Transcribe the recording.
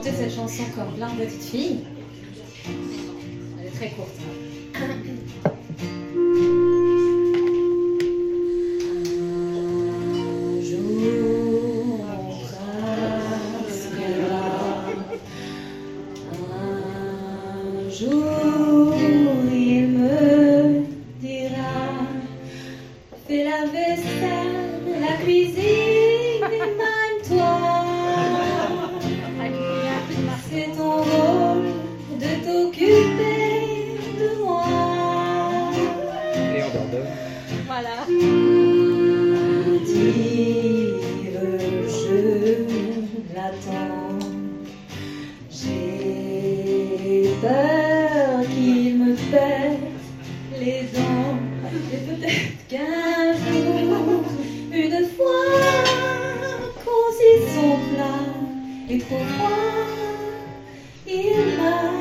chanter cette chanson comme plein de petites filles. Elle est très courte. Un jour, il me dira, fais la vaisselle, la cuisine, émane-toi. C'est ton rôle de t'occuper de moi. Et on abandonne. Voilà. Dire je l'attends. J'ai peur qu'il me pète les dents. Et peut-être qu'un jour, une fois qu'aussi son plat est trop froid, il m'a